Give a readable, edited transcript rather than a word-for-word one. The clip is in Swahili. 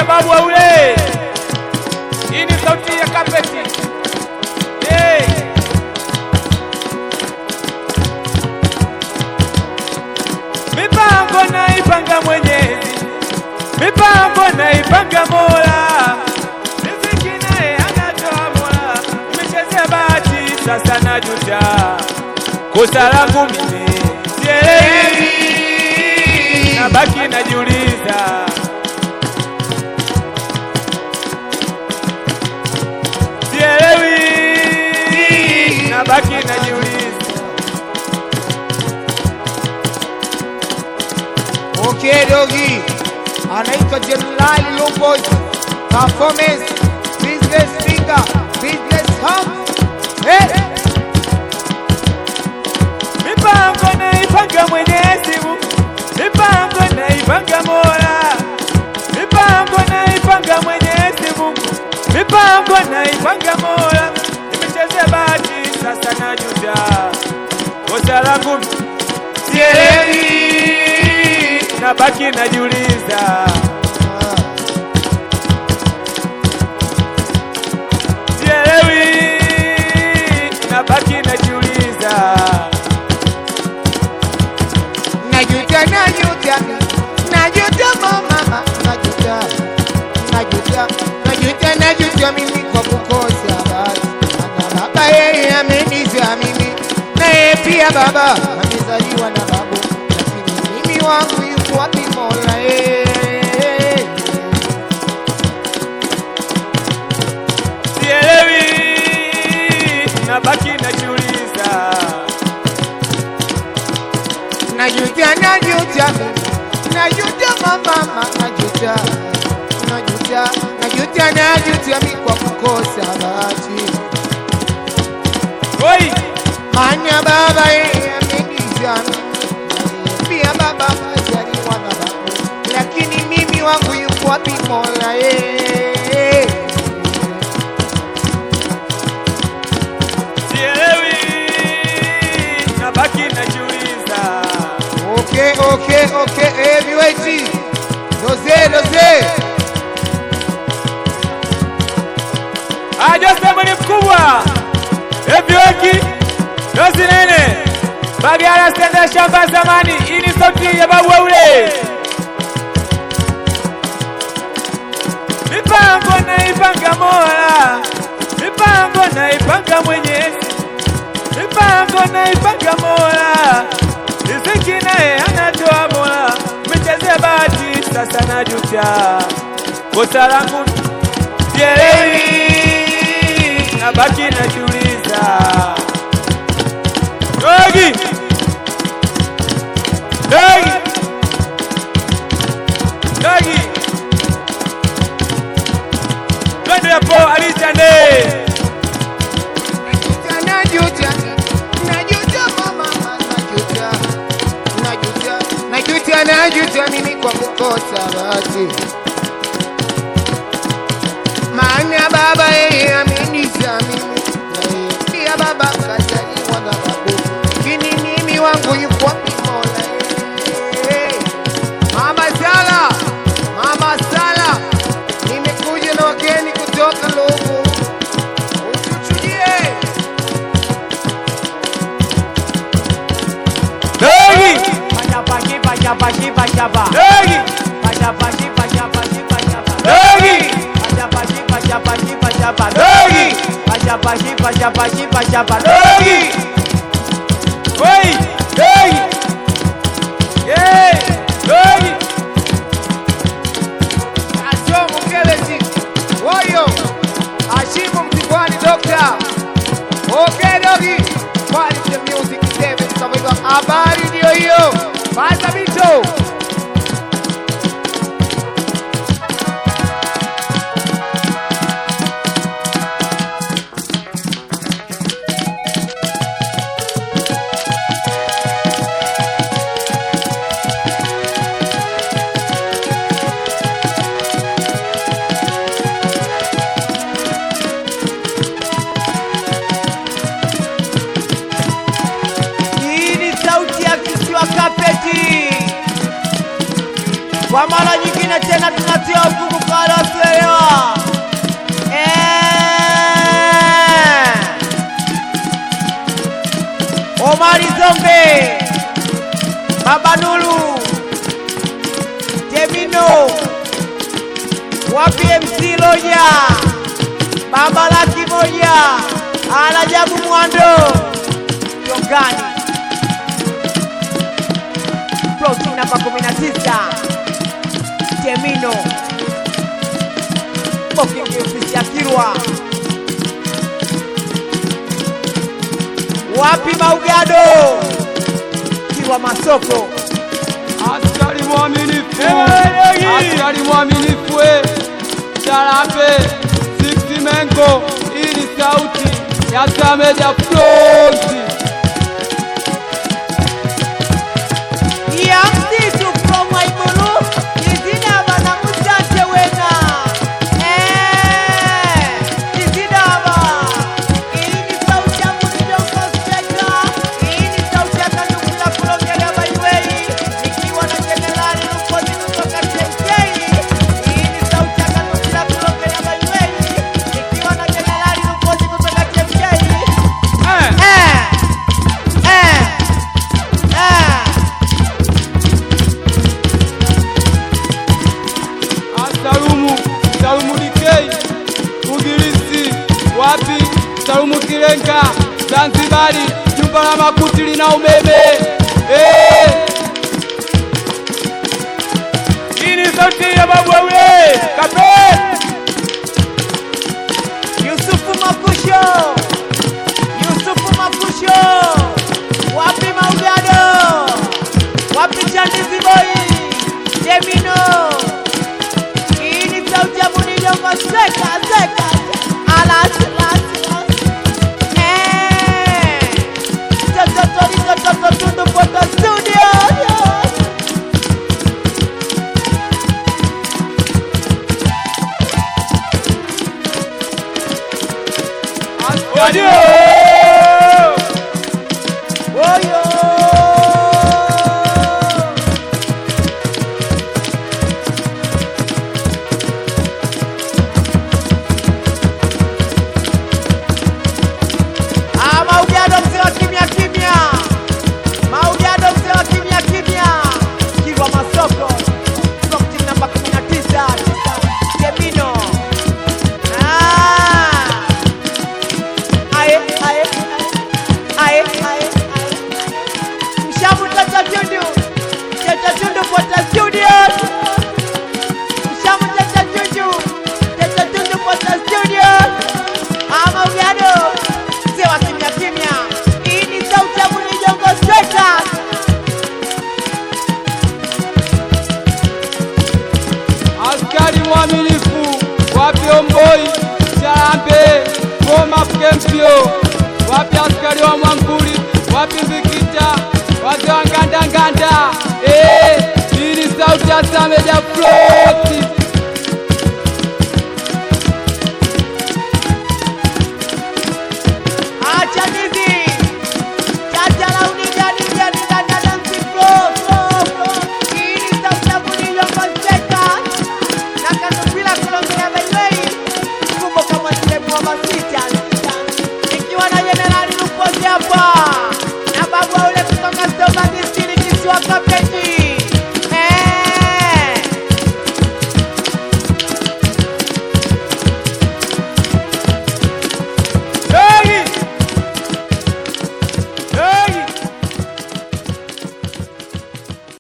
ya babu wa ule. Hii ni sauti ya kapeti. Hey. Mipango naipanga Mwenyezi, mipango naipanga Mola, riziki naye anatoa Mola. Nimechezea bahati sasa najuta, kosa langu mimi sielewi, nabaki najiuliza. Sielewi, nabaki najiuliza. Okay dogi, anaitwa Jelali Loboy, performance, business finger, business hub. Hey! Mipango naipanga Mwenyezi Mungu, mipango naipanga Mola, mipango naipanga Mwenyezi Mungu, mipango naipanga Mola. Nimechezea bahati sasa najuta, kosa langu sielewi, nabaki najiuliza. Sielewi, nabaki najiuliza. Najuta, najuta, najuta mama, najuta, najuta, najuta, najuta mimi kwa kukosa basi. Na baba yeye amenizaa mimi, na yeye pia baba amezaliwa na babu, lakini mimi wangu yuko wapi Mola yeye? Sielewi, nabaki najiuliza. Najuta, najuta, najuta mama, najuta, najuta, najuta, najuta mimi kwa kukosa bahati. Oi, Maana baba yeye amenizaa mimi, pia baba amezaliwa na babu, lakini mimi wangu yuko wapi Mola yeye? sielewi, nabaki najiuliza. Okay, heavyweight, Loze. Joseph ni mkubwa, heavyweight, dozi nene, Bagala stenda shamba zamani. Hii ni sauti ya babu wa ule. Mipango naipanga Mola, mipango naipanga Mwenyezi, mipango naipanga Mola, riziki naye anatoa Mola. Nimechezea bahati sasa najuta, kosa langu sielewi, nabaki najiuliza. Dogi, dogi, dogi, twende hapo Alichande. Najuta mimi kwa kukosa bahati. Maana baba yeye amenizaa mimi, na yeye pia baba kazaliwa na babu, lakini mimi wangu yuko wapi Mola yeye? Mama Sala, nimekuja na wageni kutoka Lobo, utuchujie. Dogi, Pachapa. dogi, Pachapa. dogi, dogi. Oi, dogi. Yeah, dogi. Asio Mkelezi, Woyo, Ashimu Mtikwani Doctor. Okay dogi, quality music seven survivor. Habari ndio hiyo. Pata mito. Kwa mara nyingine tena tunatia ufungu kwa Omari Zombe, Baba Nulu, Temino, wapi MC Loja, Baba Laki Moja, Alajabu Mwando, Yongani, Ploti namba 19, Temino, Bokingi ofisi ya Kirwa, wapi Maugado, Kirwa Masoko, Askari mwaminifu, askari mwaminifu, Sharape, 60 Mengo, ili sauti ya Sameja Ploti. ya msitu from Waimulu, izina wana mchache wena. Izina wana, ini sauti ya munido kosteka, ini sauti ya kanukula kulongele baiwei, nikiwa na generali nukozi kutoka Tensei, ini sauti ya kanukula kulongele baiwei, nikiwa na generali nukozi kutoka Tensei. Salumu Dikei, Ugirisi, wapi, Salumu Kirenga, Zanzibari, jumba la makuti lina umeme. Ini sauti ya babu ule Kape Yusufu Makusho, wapi Maugado, wapi Chandizi Boy, Temino, ini sauti ya Munidongo seka alas toto tundu photo studio. Oyo Oyo Maugado mzee wa kimya kimya, Maugado mzee wa kimya kimya, Kirwa Masoko, Ploti namba 19, Temino. Mshamu Tata Tundu Pota Studios, Mshamu Tata Tundu Pota Studios. Maugado mzee wa kimya kimya, hii ni sauti ya Munijongo Strikers. Askari mwaminifu, wapi Omboi, Sharape, Goma Kempio, wapi askari wa Mwanguli, wapi